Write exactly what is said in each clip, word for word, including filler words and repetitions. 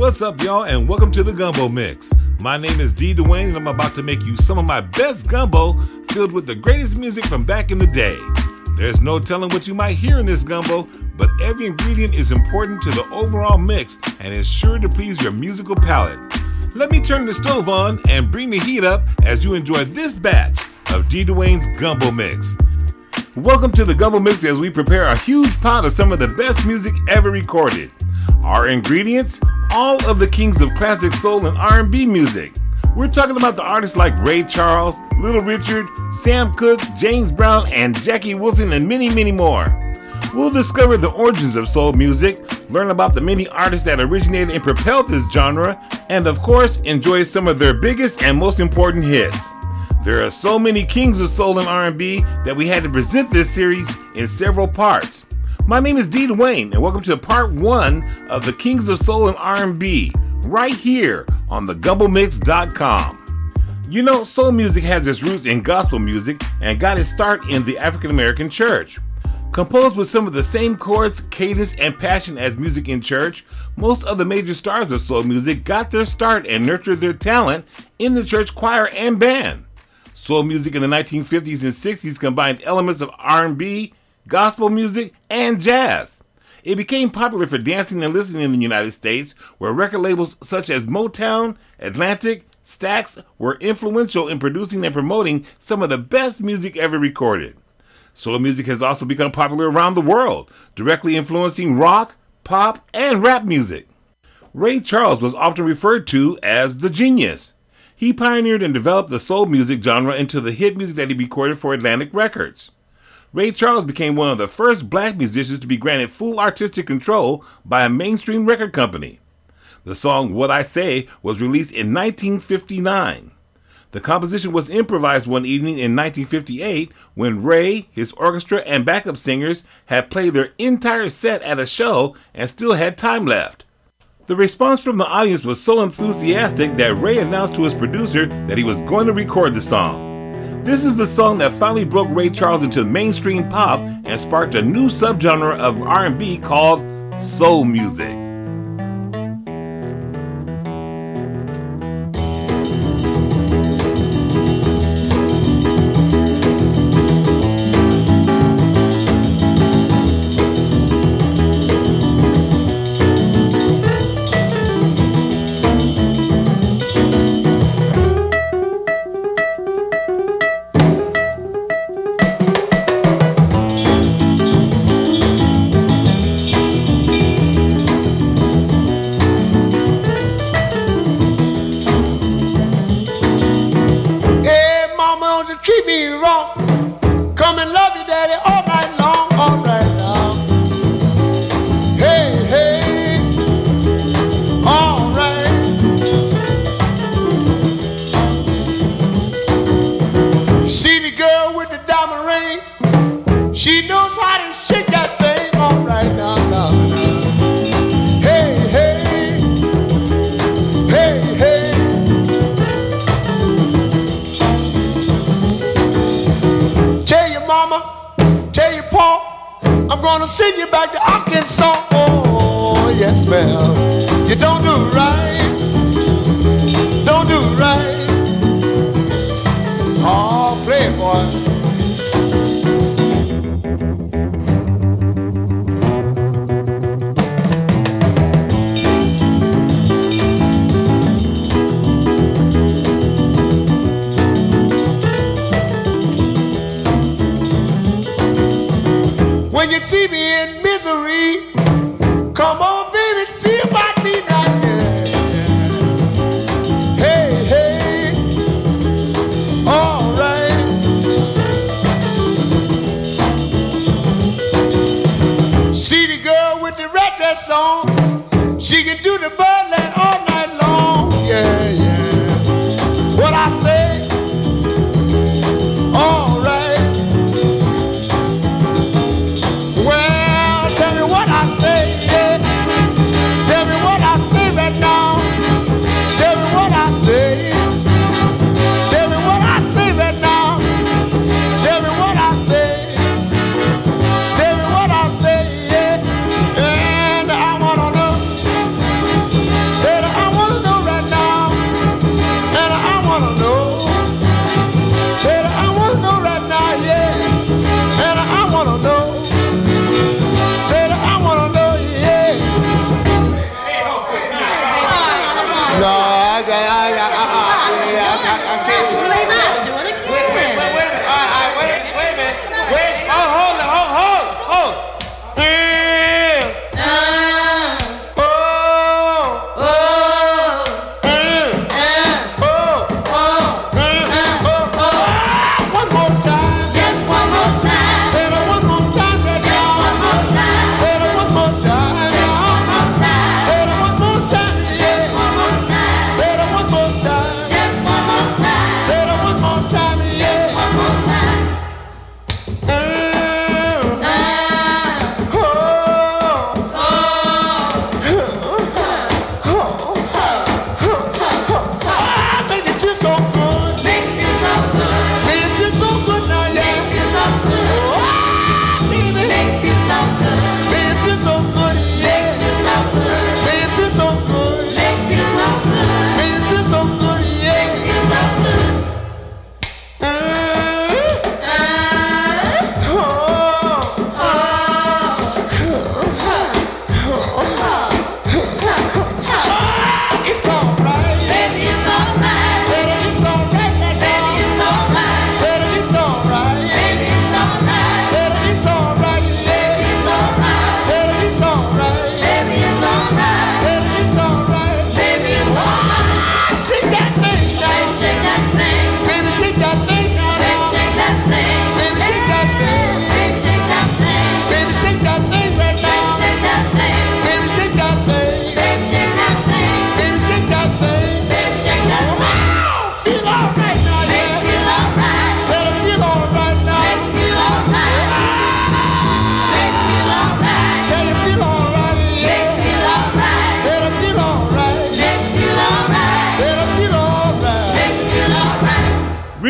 What's up, y'all, and welcome to the Gumbo Mix. My name is D. Dwayne, and I'm about to make you some of my best gumbo filled with the greatest music from back in the day. There's no telling what you might hear in this gumbo, but every ingredient is important to the overall mix and is sure to please your musical palate. Let me turn the stove on and bring the heat up as you enjoy this batch of D. Dwayne's Gumbo Mix. Welcome to the Gumbo Mix as we prepare a huge pot of some of the best music ever recorded. Our ingredients? All of the kings of classic soul and R and B music. We're talking about the artists like Ray Charles, Little Richard, Sam Cooke, James Brown, and Jackie Wilson, and many, many more. We'll discover the origins of soul music, learn about the many artists that originated and propelled this genre, and of course, enjoy some of their biggest and most important hits. There are so many kings of soul and R and B that we had to present this series in several parts. My name is D. Dwayne, and welcome to part one of the Kings of Soul and R and B, right here on the gumbo mix dot com. You know, soul music has its roots in gospel music and got its start in the African American church. Composed with some of the same chords, cadence, and passion as music in church, most of the major stars of soul music got their start and nurtured their talent in the church choir and band. Soul music in the nineteen fifties and sixties combined elements of R and B, gospel music, and jazz. It became popular for dancing and listening in the United States, where record labels such as Motown, Atlantic, Stax were influential in producing and promoting some of the best music ever recorded. Soul music has also become popular around the world, directly influencing rock, pop, and rap music. Ray Charles was often referred to as the genius. He pioneered and developed the soul music genre into the hit music that he recorded for Atlantic Records. Ray Charles became one of the first black musicians to be granted full artistic control by a mainstream record company. The song What I Say was released in nineteen fifty-nine. The composition was improvised one evening in nineteen fifty-eight when Ray, his orchestra, and backup singers had played their entire set at a show and still had time left. The response from the audience was so enthusiastic that Ray announced to his producer that he was going to record the song. This is the song that finally broke Ray Charles into mainstream pop and sparked a new subgenre of R and B called soul music. Treat me wrong, come and love you, daddy, all night long, all right now. Hey, hey, all right. See the girl with the diamond ring, she knows how to shake that thing, all right now, now, now. Hey, hey, hey, hey. Mama, tell your pa, I'm gonna send you back to Arkansas. Oh, yes, ma'am. You don't do right, don't do right. Oh, play it, boy. When you see me in misery, come on, baby, see about me now, yeah. Hey, hey, all right. See the girl with the red dress on, she can do the birdland all night long, yeah, yeah. What I say, all right. Well, tell me what I say, yeah. Tell me what I say right now. Tell me what I say. Tell me what I say right now. Tell me what I say. Tell me what I say, yeah. And I wanna know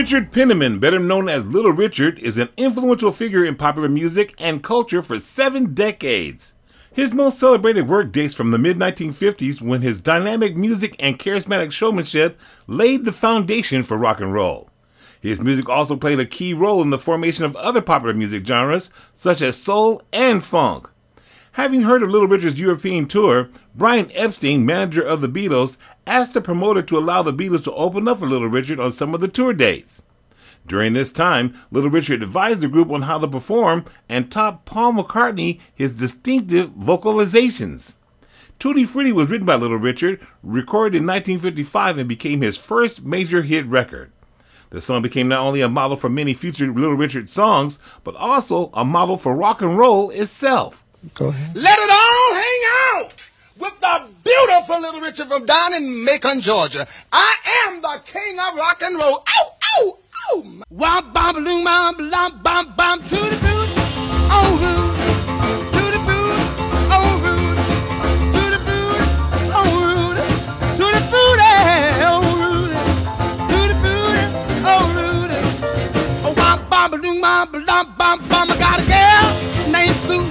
Richard Penniman, better known as Little Richard, is an influential figure in popular music and culture for seven decades. His most celebrated work dates from the mid nineteen fifties when his dynamic music and charismatic showmanship laid the foundation for rock and roll. His music also played a key role in the formation of other popular music genres such as soul and funk. Having heard of Little Richard's European tour, Brian Epstein, manager of the Beatles, asked the promoter to allow the Beatles to open up for Little Richard on some of the tour dates. During this time, Little Richard advised the group on how to perform and taught Paul McCartney his distinctive vocalizations. Tutti Frutti was written by Little Richard, recorded in nineteen fifty-five, and became his first major hit record. The song became not only a model for many future Little Richard songs, but also a model for rock and roll itself. Go ahead. Let it all hang out with the beautiful Little Richard from down in Macon, Georgia. I am the king of rock and roll. Ow, ow, ow. Womp, bam, balloon, bam, bam, bam, bam, to the boot, oh, rude. To the boot, oh, rude. To the boot, oh, rude. To the boot, oh, rude. To the boot, oh, rude. Oh, womp, bam, balloon, bam, bam, bam, bam. I got a girl named Sue.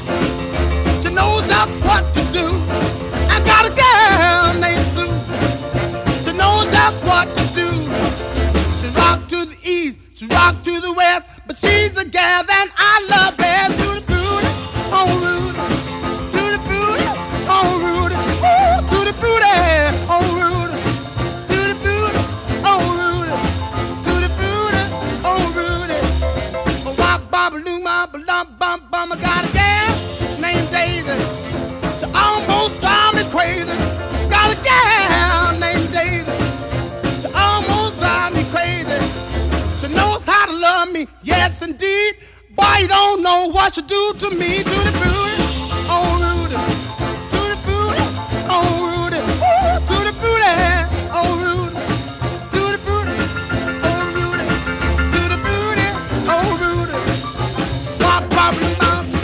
Knows just what to do. I got a girl named Sue. She knows just what to do. She rock to the east, she rock to the west, but she's the gal that I love best. To the booty, oh Rudy. To the booty, oh Rudy. Ooh, to the booty, oh Rudy. To the booty, oh Rudy. To the booty, oh Rudy. Oh, wop, bop, loom, bop, bum, bum, bum. I got a gal named Daisy. She almost drive me crazy. Got a gal named Daisy. She almost drive me crazy. She knows how to love me, yes indeed. Boy, you don't know what she do to me. To the booty, oh Rudy. To the booty, oh Rudy. Ooh, to the booty, oh Rudy. To the booty, oh Rudy. To the booty, oh Rudy. Wop, wop, wop.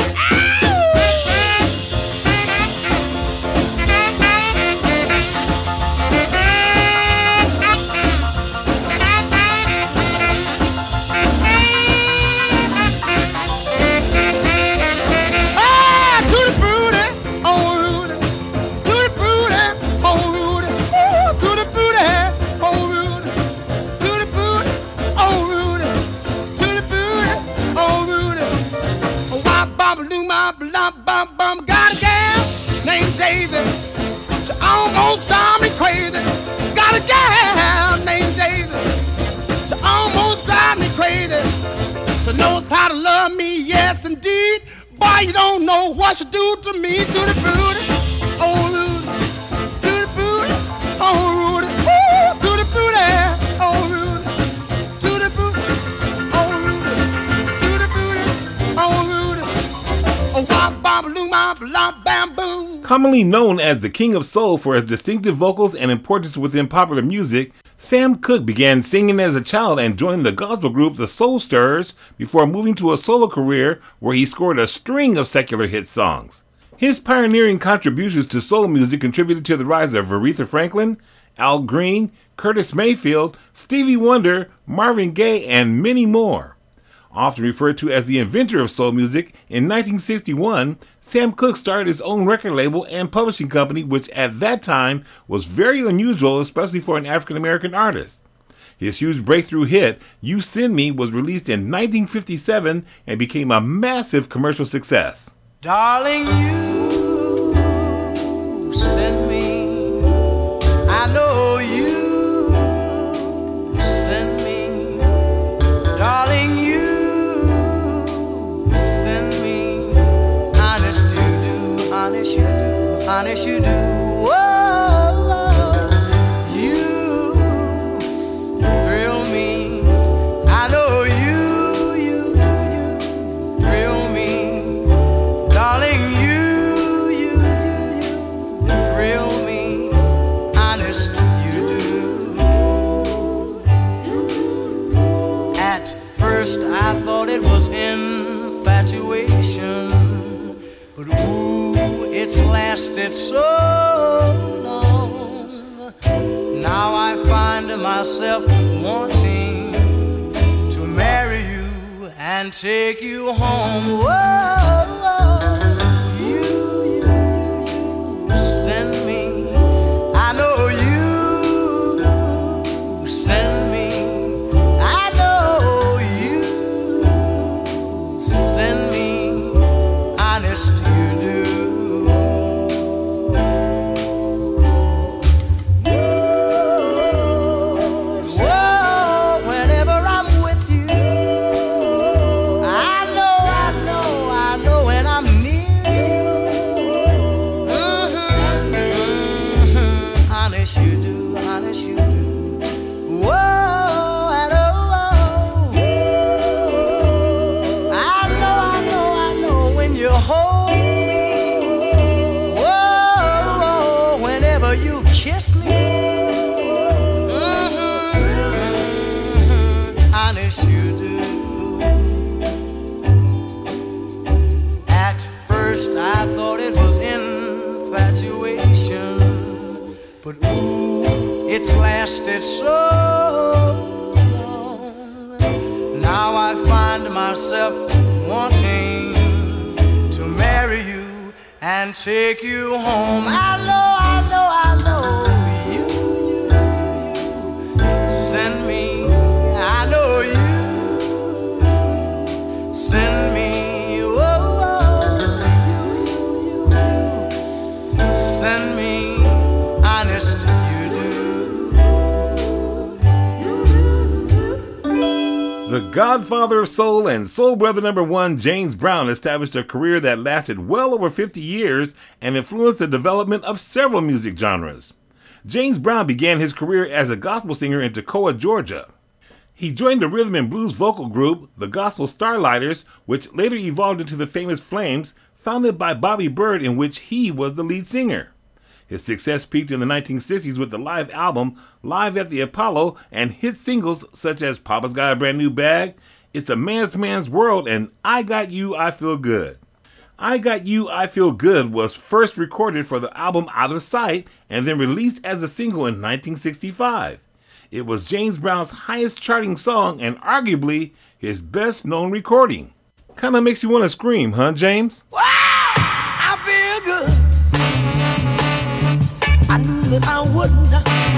Got a gal named Daisy. She almost drive me crazy. Got a gal named Daisy. She almost drive me crazy. She knows how to love me, yes indeed. Boy, you don't know what she do to me. To the booty, oh Rudy. To the booty, oh Rudy. Ooh, to the booty, oh Rudy. To the booty, oh Rudy. To the booty, oh Rudy. Oh, wop, bop, loom, bop, lop, bam, boom. Commonly known as the King of Soul for his distinctive vocals and importance within popular music, Sam Cooke began singing as a child and joined the gospel group The Soul Stirrers before moving to a solo career where he scored a string of secular hit songs. His pioneering contributions to soul music contributed to the rise of Aretha Franklin, Al Green, Curtis Mayfield, Stevie Wonder, Marvin Gaye, and many more. Often referred to as the inventor of soul music, in nineteen sixty-one, Sam Cooke started his own record label and publishing company, which at that time was very unusual, especially for an African-American artist. His huge breakthrough hit, You Send Me, was released in nineteen fifty-seven and became a massive commercial success. Darling, you send me, I know you send me, darling, you honest you do, honest you do, honest you do. Whoa, you thrill me. I know you, you, you thrill me, darling. You, you, you, you thrill me. Honest you do. At first I thought it was infatuation. But ooh, it's lasted so long. Now I find myself wanting and take you home. Whoa, you, you, you send me. I know you send me. I know you send me. Honest, you do. Kiss me, mm-hmm, mm-hmm, honest you do. At first I thought it was infatuation, but ooh, it's lasted so long. Now I find myself wanting to marry you and take you home. I know, I know, I know. Send me, I know you send me, oh, oh, you, you, you, send me, honest you do. The godfather of soul and soul brother number one, James Brown, established a career that lasted well over fifty years and influenced the development of several music genres. James Brown began his career as a gospel singer in Toccoa, Georgia. He joined the rhythm and blues vocal group, the Gospel Starlighters, which later evolved into the Famous Flames, founded by Bobby Byrd, in which he was the lead singer. His success peaked in the nineteen sixties with the live album Live at the Apollo and hit singles such as Papa's Got a Brand New Bag, It's a Man's Man's World, and I Got You, I Feel Good. I Got You, I Feel Good was first recorded for the album Out of Sight and then released as a single in nineteen sixty-five. It was James Brown's highest charting song and arguably his best known recording. Kinda makes you want to scream, huh, James? Wow, I feel good. I knew that I wouldn't.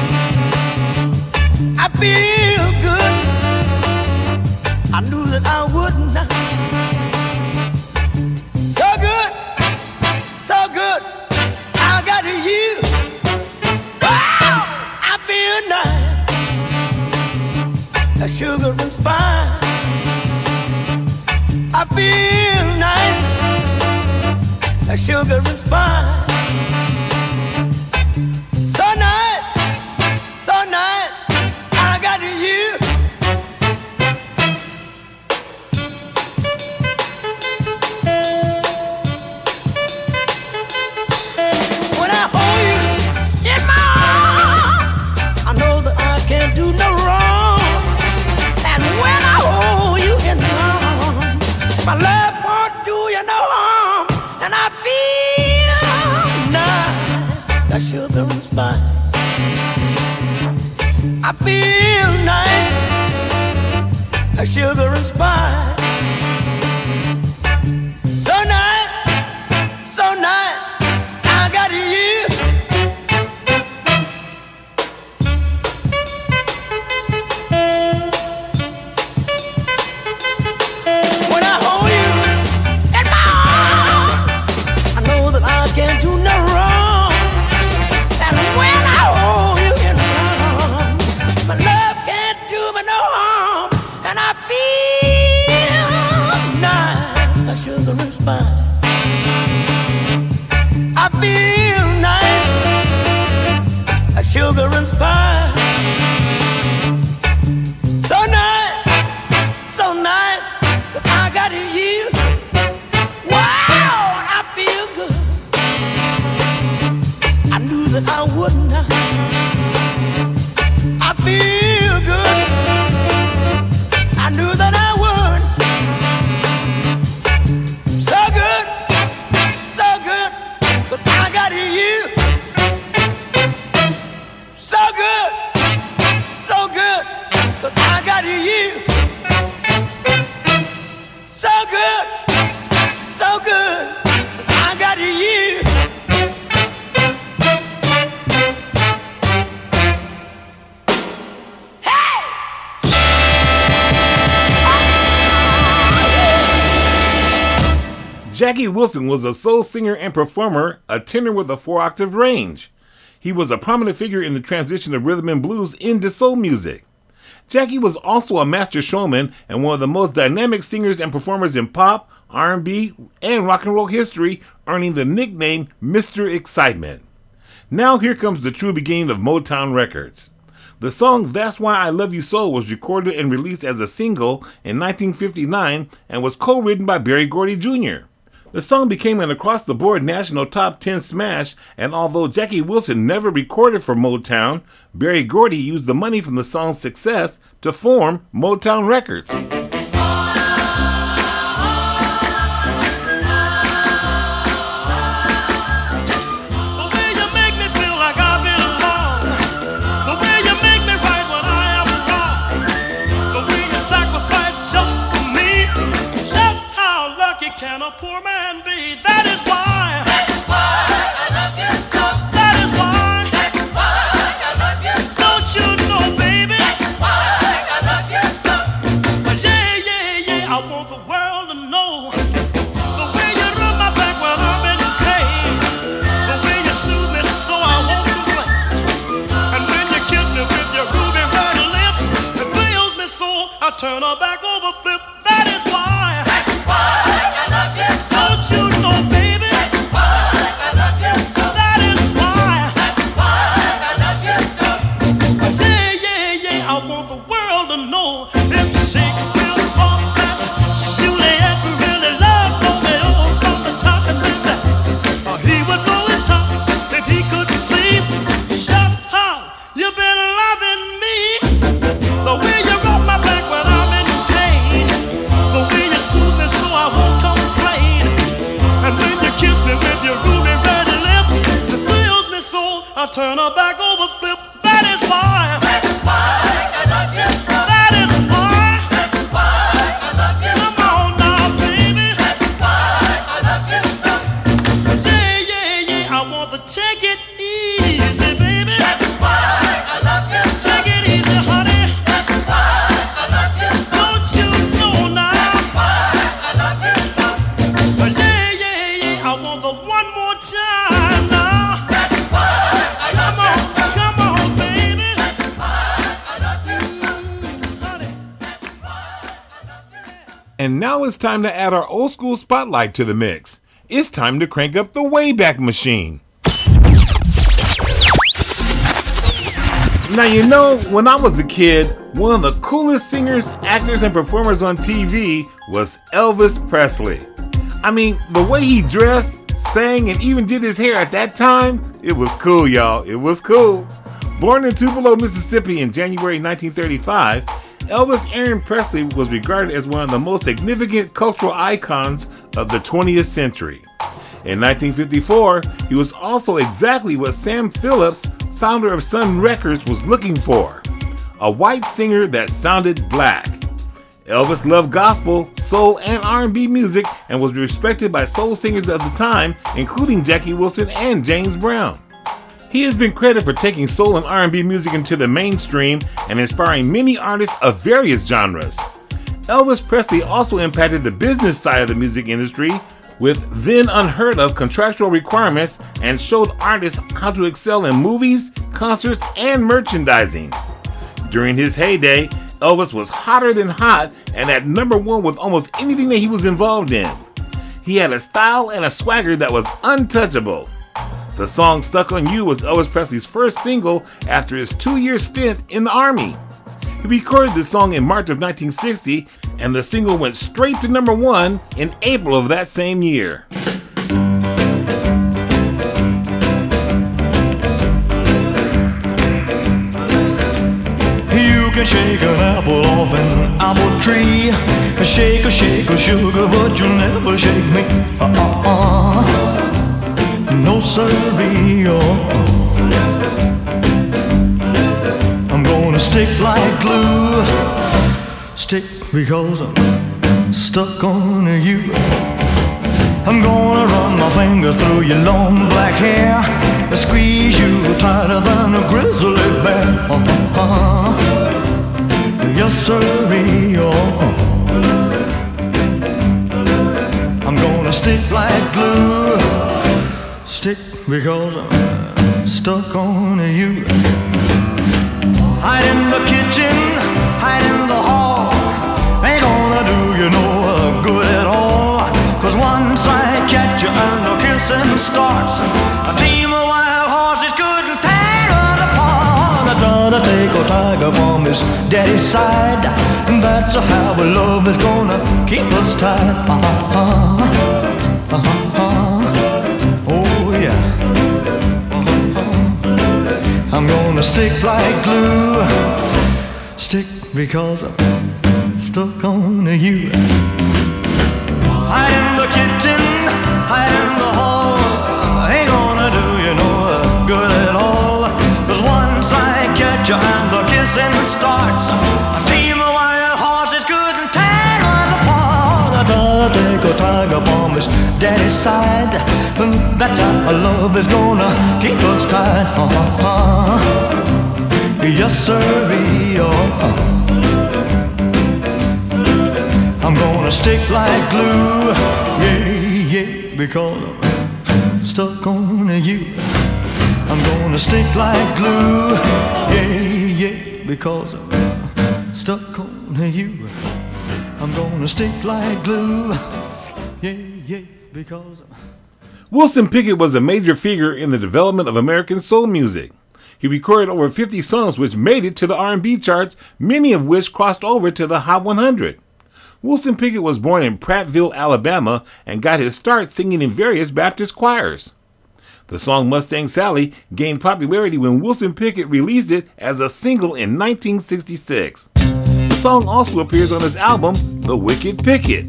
I feel good. I knew that I wouldn't. So good, so good, I got you. Wow, I feel nice, a sugar and spice. I feel nice, a sugar and spice. So nice, so nice, I got you. My love won't do you no harm, and I feel nice, like sugar and spice. I feel nice, like sugar and spice. So nice, so nice, I got you. Sugar and spice. I feel nice, like sugar and spice. So nice, so nice, that I got you. Wow, I feel good. I knew that I wouldn't. I feel good. I knew that I would. So good, so good, but I got Jackie Wilson was a soul singer and performer, a tenor with a four-octave range. He was a prominent figure in the transition of rhythm and blues into soul music. Jackie was also a master showman and one of the most dynamic singers and performers in pop, R and B, and rock and roll history, earning the nickname Mister Excitement. Now here comes the true beginning of Motown Records. The song That's Why I Love You So was recorded and released as a single in nineteen fifty-nine and was co-written by Berry Gordy Junior The song became an across-the-board national top ten smash, and although Jackie Wilson never recorded for Motown, Berry Gordy used the money from the song's success to form Motown Records. Can a poor man be? That is why. That's why I love you so. That is why. That's why I love you so. Don't you know, baby? That's why I love you so. Yeah, yeah, yeah. I want the world to know the way you rub my back when I'm in pain, the way you soothe me so I won't complain, and when you kiss me with your ruby red lips, it thrills me so I turn her back over flip. That is why. That's why. Don't you know, baby? That's why I love you so. That is why. That's why I love you so. Yeah, yeah, yeah. I want the world to know if Shakespeare thought that Juliet really loved Romeo from the top and then that, uh, he would blow his top if he could see just how you've been loving me. The way you rub my back when I'm in pain, the way you soothe me so I won't complain. And when you kiss me with your ruby red lips, it thrills me so I turn her back over flip. That is why. That's why I love you so. That is why. That's why I love you so. Come on now, baby. That's why I love you so. Yeah, yeah, yeah. I want to take it easy, baby. That's why I love you so. Take it easy, honey. That's why I love you so. Don't you know now? That's why I love you so. Yeah. I want the one more time now. That's why I love you so. Come on, baby. That's why I love you so. Honey, that's why I love you. And now it's time to add our old school spotlight to the mix. It's time to crank up the Wayback Machine. Now, you know, when I was a kid, one of the coolest singers, actors, and performers on T V was Elvis Presley. I mean, the way he dressed, sang, and even did his hair at that time, it was cool, y'all. It was cool. Born in Tupelo, Mississippi in January nineteen thirty-five, Elvis Aaron Presley was regarded as one of the most significant cultural icons of the twentieth century. In nineteen fifty-four, he was also exactly what Sam Phillips, founder of Sun Records, was looking for: a white singer that sounded black. Elvis loved gospel, soul, and R and B music and was respected by soul singers of the time, including Jackie Wilson and James Brown. He has been credited for taking soul and R and B music into the mainstream and inspiring many artists of various genres. Elvis Presley also impacted the business side of the music industry with then unheard of contractual requirements and showed artists how to excel in movies, concerts, and merchandising. During his heyday, Elvis was hotter than hot and at number one with almost anything that he was involved in. He had a style and a swagger that was untouchable. The song Stuck on You was Elvis Presley's first single after his two-year stint in the Army. He recorded the song in March of nineteen sixty, and the single went straight to number one in April of that same year. You can shake an apple off an apple tree. Shake a shake a sugar, but you'll never shake me. Uh-uh-uh. No siree, oh. I'm gonna stick like glue. Stick because I'm stuck on you. I'm gonna run my fingers through your long black hair and squeeze you tighter than a grizzly bear. Uh-uh-uh. Yes, siree, oh. I'm gonna stick like stick because I'm stuck on you. Hide in the kitchen, hide in the hall, ain't gonna do you no good at all. Cause once I catch you and the kissing starts, a team of wild horses couldn't tear us apart. I try to take a tiger from his daddy's side, and that's how our love is gonna keep us tied. Uh-huh, uh-huh, oh yeah. Uh-huh. I'm gonna stick like glue, stick because I'm stuck on you. Hide in the kitchen, hide in the hall, ain't gonna do you no good at all. Cause once I catch you and the kissing starts, a team of wild horses couldn't tear us apart. I try to take a tiger from his daddy's side, and that's how our love is gonna keep us tied. Uh-huh. Yes, sirree, oh. I'm gonna stick like glue, yeah, yeah, because I'm stuck on you. I'm gonna stick like glue, yeah, yeah, because I'm stuck on you. I'm gonna stick like glue, yeah, yeah, because I'm... Wilson Pickett was a major figure in the development of American soul music. He recorded over fifty songs which made it to the R and B charts, many of which crossed over to the Hot one hundred. Wilson Pickett was born in Prattville, Alabama, and got his start singing in various Baptist choirs. The song Mustang Sally gained popularity when Wilson Pickett released it as a single in nineteen sixty-six. The song also appears on his album, The Wicked Pickett.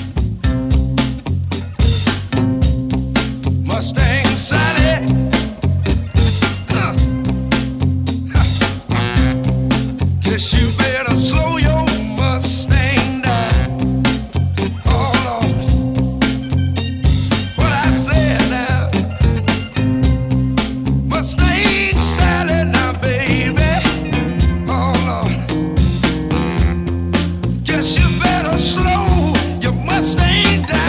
Mustang Sally, huh. Huh. Guess you better slow your Mustang down. Oh Lord, what I said now. Mustang Sally now, baby. Oh Lord, guess you better slow your Mustang down.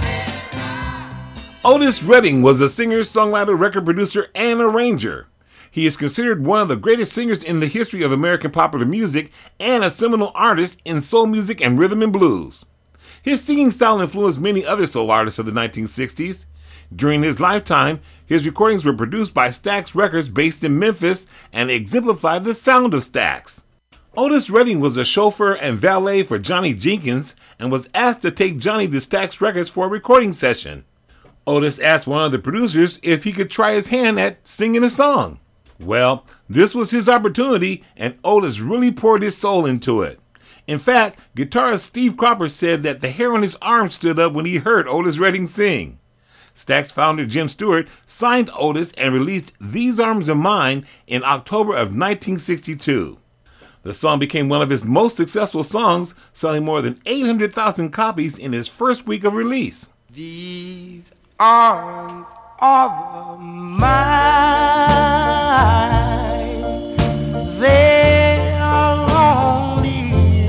Otis Redding was a singer, songwriter, record producer, and arranger. He is considered one of the greatest singers in the history of American popular music and a seminal artist in soul music and rhythm and blues. His singing style influenced many other soul artists of the nineteen sixties. During his lifetime, his recordings were produced by Stax Records based in Memphis and exemplify the sound of Stax. Otis Redding was a chauffeur and valet for Johnny Jenkins and was asked to take Johnny to Stax Records for a recording session. Otis asked one of the producers if he could try his hand at singing a song. Well, this was his opportunity, and Otis really poured his soul into it. In fact, guitarist Steve Cropper said that the hair on his arm stood up when he heard Otis Redding sing. Stax founder Jim Stewart signed Otis and released These Arms Are Mine in October of nineteen sixty-two. The song became one of his most successful songs, selling more than eight hundred thousand copies in its first week of release. These arms are mine. They are lonely,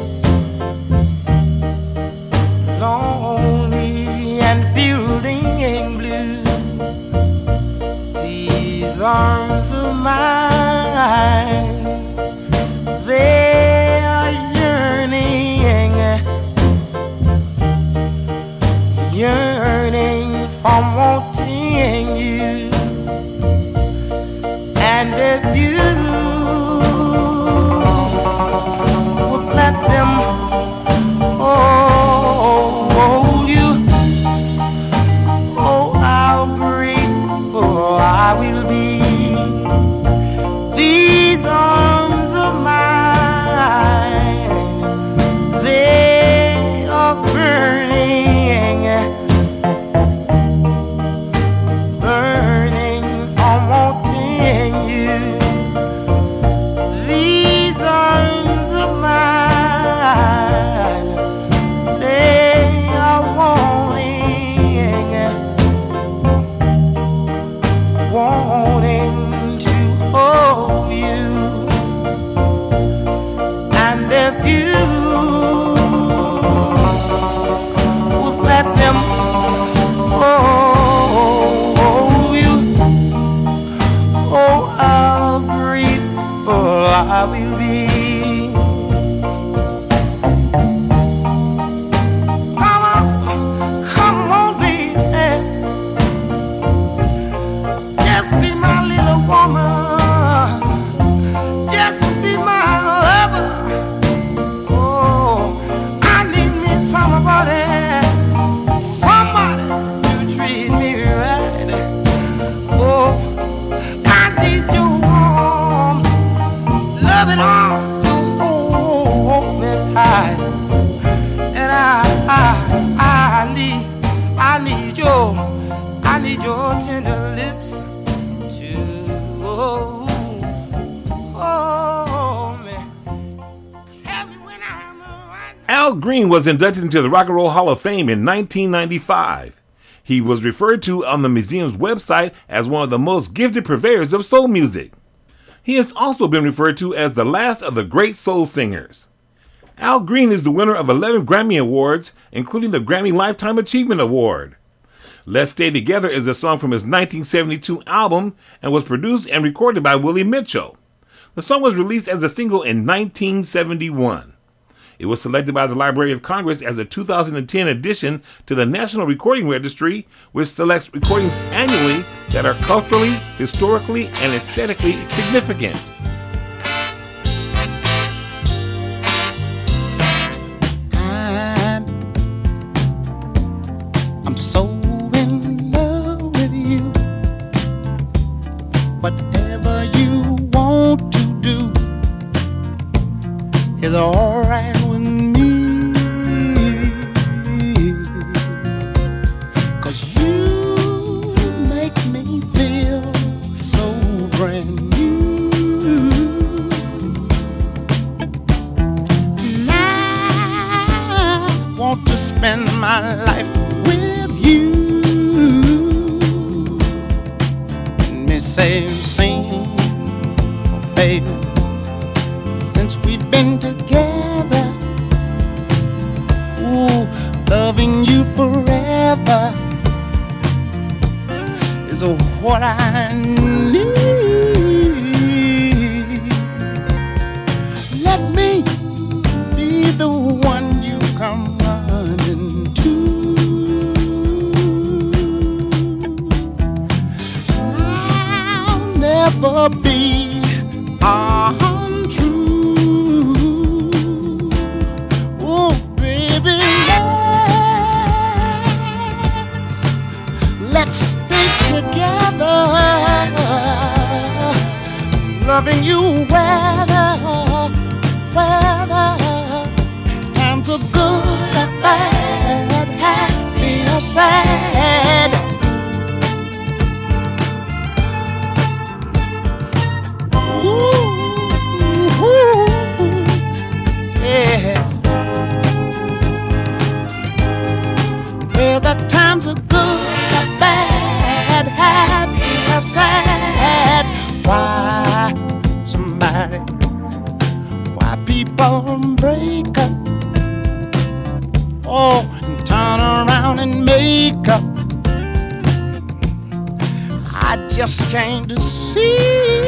lonely and fielding blue. These arms are mine. They are yearning, yearning for wanting you. And if you would let them hold you, oh, how grateful I will be. These arms of mine, they are burning, burning for wanting you. These arms of mine, they are wanting, wanting to hold you. And if you would let them hold you, oh, how grateful I will be. Come on, come on, baby. Just be my little woman. Just be my lover. Oh, I need me somebody, somebody to treat me right. Oh, I need your arms, loving arms to hold me tight. And I, I, I need, I need your, I need your tender lips to hold, hold me. Tell me when I'm right. Al Green was inducted into the Rock and Roll Hall of Fame in nineteen ninety-five. He was referred to on the museum's website as one of the most gifted purveyors of soul music. He has also been referred to as the last of the great soul singers. Al Green is the winner of eleven Grammy Awards, including the Grammy Lifetime Achievement Award. Let's Stay Together is a song from his nineteen seventy-two album and was produced and recorded by Willie Mitchell. The song was released as a single in nineteen seventy-one. It was selected by the Library of Congress as a two thousand ten addition to the National Recording Registry, which selects recordings annually that are culturally, historically, and aesthetically significant. I'm, I'm so in love with you. Whatever you want to do is alright with me. 'Cause you make me feel so brand new. And I want to spend my life with you. Let me say, sing, oh baby, since we've been together, ooh, loving you forever is what I need. loving you whether, whether times are good or bad, happy or sad. Ooh, ooh, yeah. Whether times are good or bad, happy or sad. Why somebody, why people break up, oh, and turn around and make up. I just came to see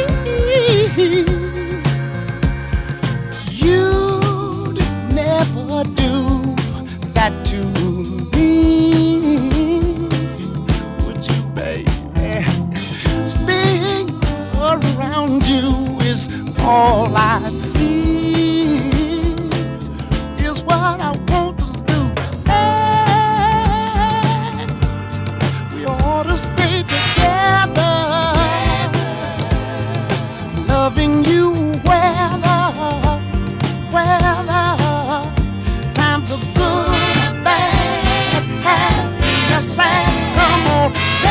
you'd never do that to me, would you, baby? Being around you is all I see, is what I want us to do. And we ought to stay together, loving you whether, whether times are good or bad, happy or sad. Come on,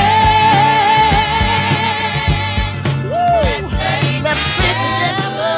let's, woo, let's stay together,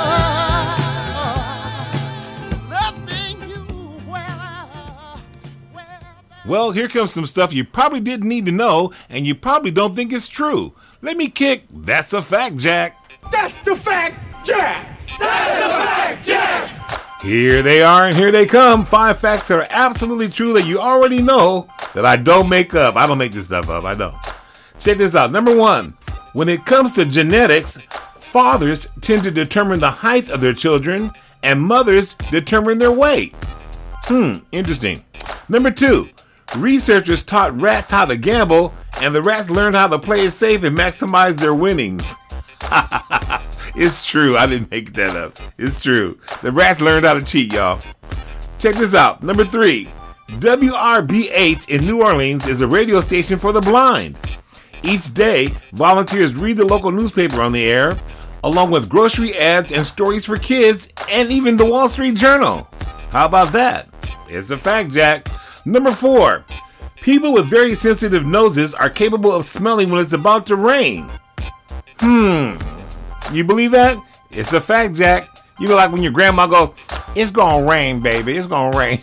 loving you whether, whether. Well, here comes some stuff you probably didn't need to know, and you probably don't think it's true. Let me kick That's a Fact, Jack. That's the fact, Jack! That's a fact, Jack! Here they are, and here they come. Five facts that are absolutely true that you already know that I don't make up. I don't make this stuff up. I don't. Check this out. Number one, when it comes to genetics, fathers tend to determine the height of their children, and mothers determine their weight. Hmm, interesting. Number two, researchers taught rats how to gamble, and the rats learned how to play it safe and maximize their winnings. It's true. I didn't make that up. It's true. The rats learned how to cheat, y'all. Check this out. Number three, W R B H in New Orleans is a radio station for the blind. Each day, volunteers read the local newspaper on the air, along with grocery ads and stories for kids, and even the Wall Street Journal. How about that? It's a fact, Jack. Number four, people with very sensitive noses are capable of smelling when it's about to rain. Hmm. You believe that? It's a fact, Jack. You know, like when your grandma goes, "It's gonna rain, baby. It's gonna rain."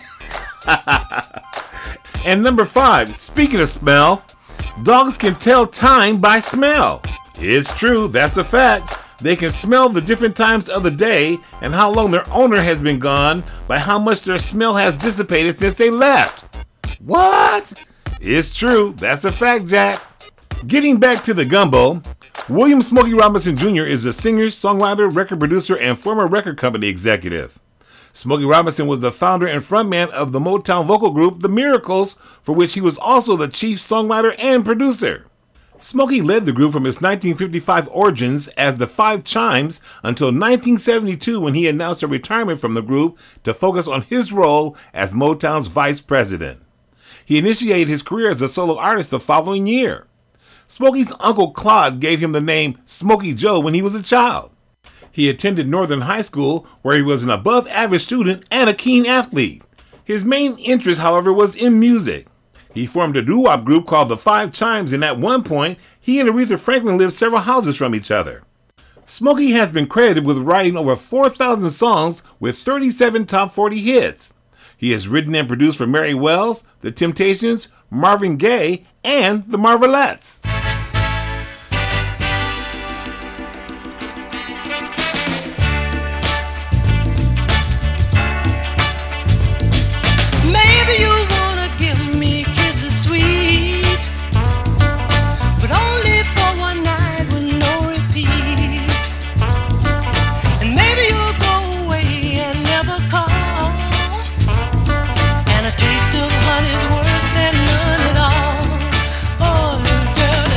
And number five, speaking of smell, dogs can tell time by smell. It's true. That's a fact. They can smell the different times of the day and how long their owner has been gone by how much their smell has dissipated since they left. What? It's true. That's a fact, Jack. Getting back to the gumbo, William Smokey Robinson Junior is a singer, songwriter, record producer, and former record company executive. Smokey Robinson was the founder and frontman of the Motown vocal group The Miracles, for which he was also the chief songwriter and producer. Smokey led the group from its nineteen fifty-five origins as the Five Chimes until nineteen seventy-two, when he announced a retirement from the group to focus on his role as Motown's vice president. He initiated his career as a solo artist the following year. Smokey's uncle Claude gave him the name Smokey Joe when he was a child. He attended Northern High School, where he was an above-average student and a keen athlete. His main interest, however, was in music. He formed a doo-wop group called the Five Chimes, and at one point, he and Aretha Franklin lived several houses from each other. Smokey has been credited with writing over four thousand songs with thirty-seven top forty hits. He has written and produced for Mary Wells, The Temptations, Marvin Gaye, and The Marvelettes. Maybe you wanna give me kisses sweet, but only for one night with no repeat. And maybe you'll go away and never call, and a taste of honey's worse than none at all. Oh, little girl,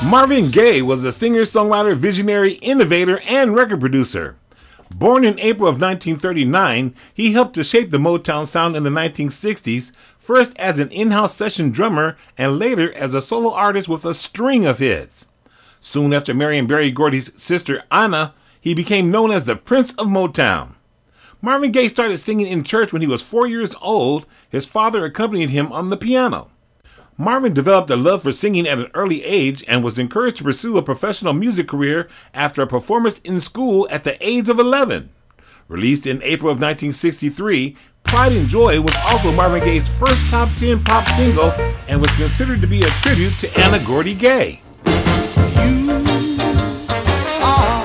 Marvin Gaye was a singer, songwriter, visionary, innovator, and record producer. Born in April of nineteen thirty-nine, he helped to shape the Motown sound in the nineteen sixties, first as an in-house session drummer and later as a solo artist with a string of hits. Soon after marrying Berry Gordy's sister Anna, he became known as the Prince of Motown. Marvin Gaye started singing in church when he was four years old. His father accompanied him on the piano. Marvin developed a love for singing at an early age and was encouraged to pursue a professional music career after a performance in school at the age of eleven. Released in April of nineteen sixty-three, Pride and Joy was also Marvin Gaye's first top ten pop single and was considered to be a tribute to Anna Gordy Gaye. You are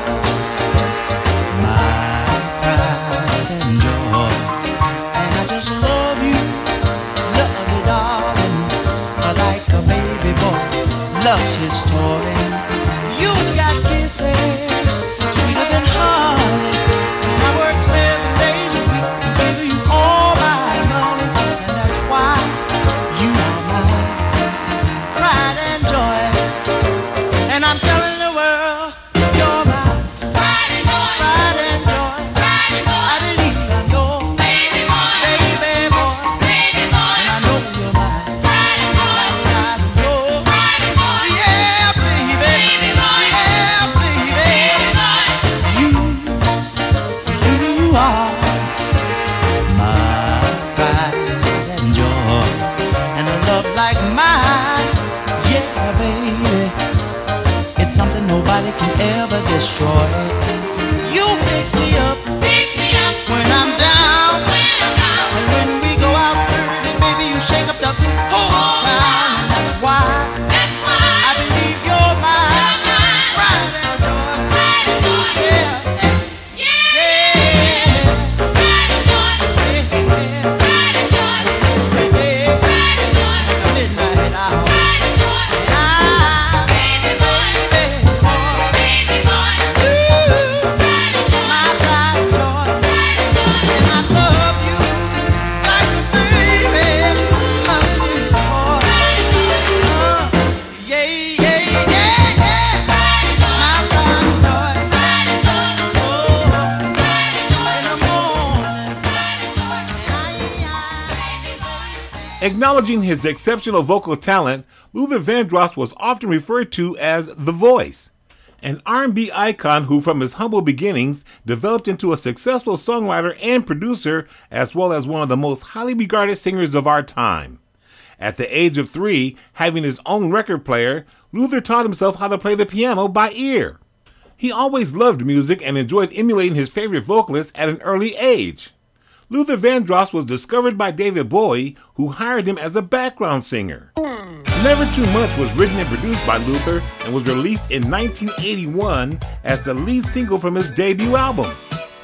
my pride and joy, and I just love you, love you, darling, like a baby boy loves his toy. You've got kisses sweeter than honey, and I work seven days a week to give you all my money, and that's why you are my pride and joy. And I'm telling the world, you're my pride and joy, pride and joy, pride and joy. I believe I know, baby boy, baby boy, baby boy. And I know you're my pride and joy, pride and joy, pride and joy. Yeah, baby, baby boy, yeah, baby, baby boy. You, you are my pride and joy, and a love like mine, yeah, baby. It's something nobody can ever destroy. You pick me up, pick me up when I'm down, when I'm down. And when we go out dirty, baby, you shake up the whole town. And that's why, that's why I believe you're my pride and joy, pride and joy. Yeah, yeah, yeah. Pride and joy, yeah, yeah. Pride and joy, yeah, yeah. Pride and joy, the midnight hour, pride and joy. Ah, baby boy, baby boy, baby boy. Ooh, pride and joy, my pride and joy, pride and joy. And I love you like a baby loves his toy. Uh, yeah, yeah, yeah, yeah. Pride and joy, my pride and joy, pride and joy. Oh, pride and joy in the morning, pride and joy. Baby boy. Acknowledging his exceptional vocal talent, Luther Vandross was often referred to as The Voice, an R and B icon who from his humble beginnings developed into a successful songwriter and producer as well as one of the most highly regarded singers of our time. At the age of three, having his own record player, Luther taught himself how to play the piano by ear. He always loved music and enjoyed emulating his favorite vocalist at an early age. Luther Vandross was discovered by David Bowie, who hired him as a background singer. Never Too Much was written and produced by Luther and was released in nineteen eighty-one as the lead single from his debut album.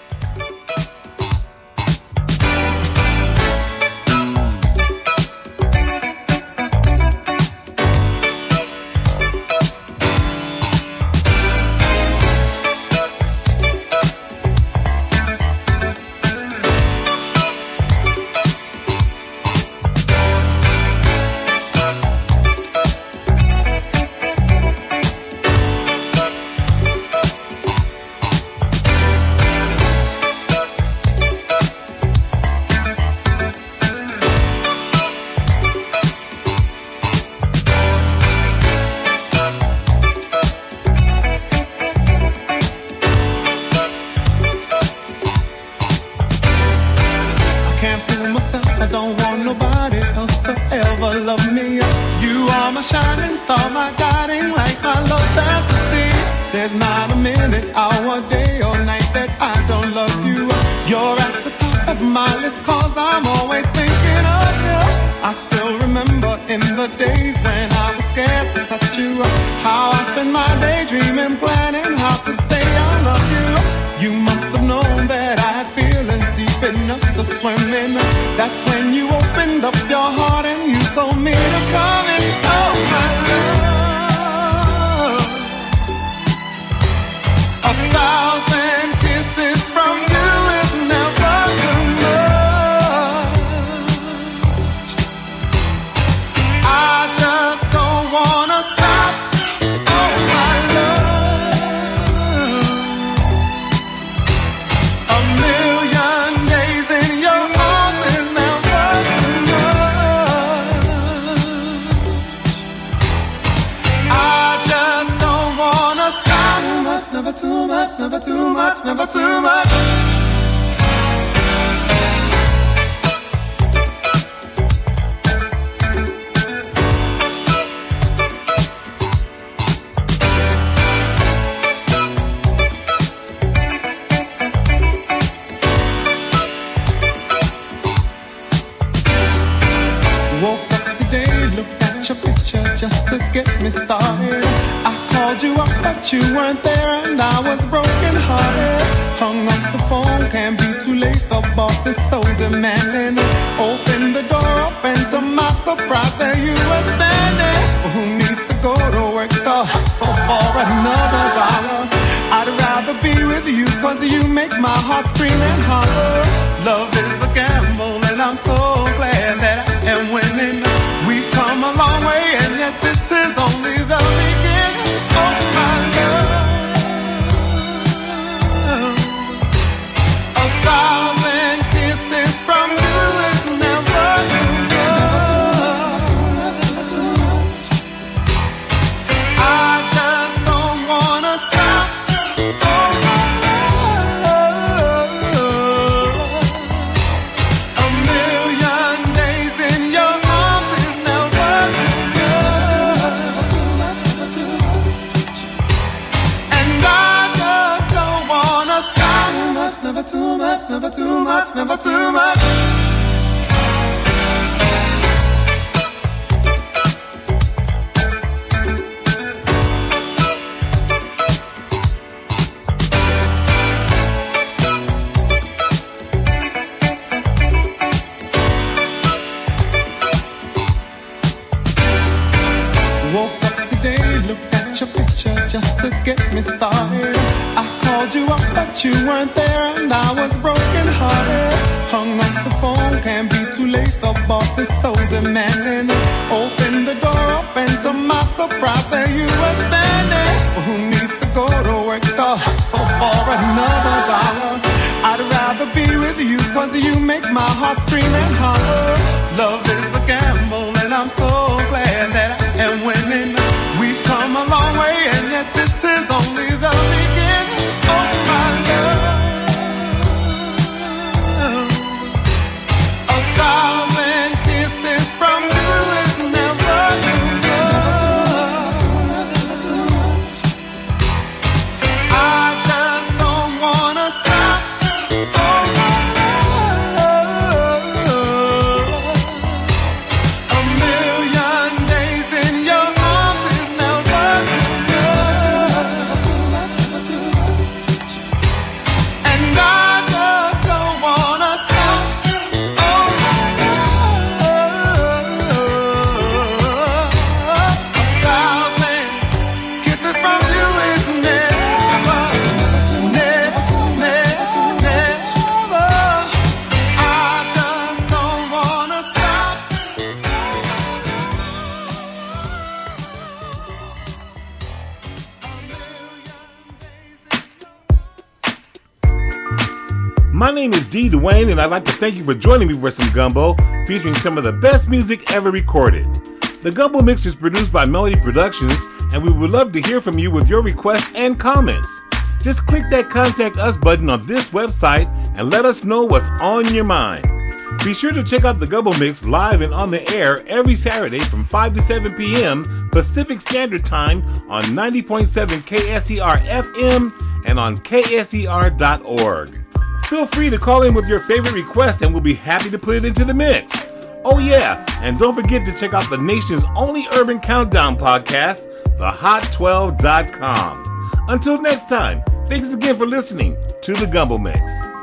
There's not a minute, hour, day or night that I don't love you. You're at the top of my list cause I'm always thinking of you. I still remember in the days when I was scared to touch you, how I spent my day dreaming, planning how to say I love you. You must have known that I had feelings deep enough to swim in. That's when you opened up your heart and you told me to come in. Oh my love, a thousand kisses from you is never too much. I just don't wanna stop. Oh much, never too much. Just to get me started, I called you up, but you weren't there, and I was broken hearted. Hung up the phone, can't be too late. The boss is so demanding. Open the door up, and to my surprise, there you were standing. Who needs to go to work to hustle for another dollar? I'd rather be with you, cause you make my heart scream and holler. Love is a gamble, and I'm so glad that I am winning. We've come a long way, and yet this is only the beginning of my love. A thousand kisses from you is never enough. I just don't wanna stop. A million days in your arms is never too much. And I just don't wanna stop. Too much, never too much, never too much, never too much. Just to get me started, I called you up, but you weren't there, and I was broken hearted. Hung up the phone, can't be too late. The boss is so demanding. Open the door up, and to my surprise, there you were standing. Who needs to go to work to hustle for another dollar? I'd rather be with you, cause you make my heart scream and holler. Love is a gamble, and I'm so glad that I am winning. We've come a long way, and yet this is only the beginning of my love. A thousand kisses from you is never enough. I just don't wanna stop. A million days in your arms is never too much. And I just don't wanna stop. A thousand kisses from you is never, never, never, never. I just don't wanna stop. My name is D. Dwayne, and I'd like to thank you for joining me for some gumbo, featuring some of the best music ever recorded. The Gumbo Mix is produced by Melody Productions, and we would love to hear from you with your requests and comments. Just click that Contact Us button on this website and let us know what's on your mind. Be sure to check out the Gumbo Mix live and on the air every Saturday from five to seven p.m. Pacific Standard Time on ninety point seven K S E R F M and on K S E R dot org. Feel free to call in with your favorite requests and we'll be happy to put it into the mix. Oh yeah, and don't forget to check out the nation's only urban countdown podcast, the hot twelve dot com. Until next time, thanks again for listening to the Gumbo Mix.